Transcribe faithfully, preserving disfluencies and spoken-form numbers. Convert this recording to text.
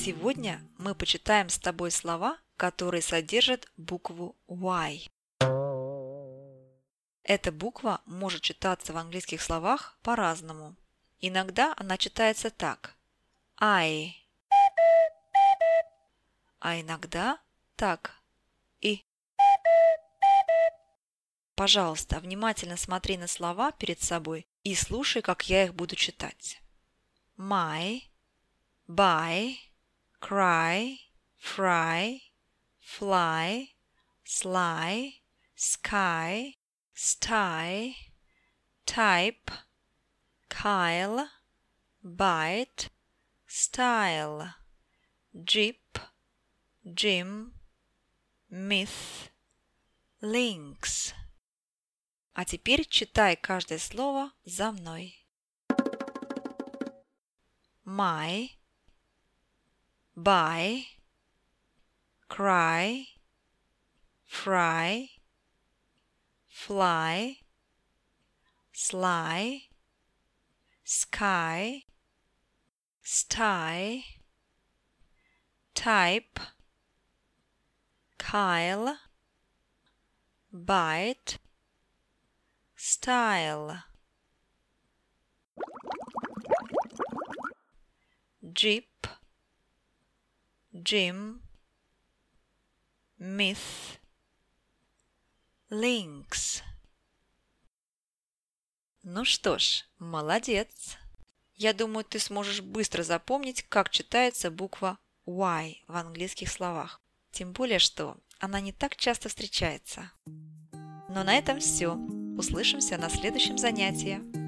Сегодня мы почитаем с тобой слова, которые содержат букву Y. Эта буква может читаться в английских словах по-разному. Иногда она читается так – I, а иногда так – I. Пожалуйста, внимательно смотри на слова перед собой и слушай, как я их буду читать. My, buy, cry, fry, fly, sly, sky, sty, type, Kyle, bite, style, jeep, Jim, myth, links. А теперь читай каждое слово за мной. My, buy, cry, fry, fly, sly, sky, sty, type, Kyle, bite, style, jeep, Jim, myth, links. Ну что ж, молодец! Я думаю, ты сможешь быстро запомнить, как читается буква Y в английских словах. Тем более, что она не так часто встречается. Но на этом все. Услышимся на следующем занятии.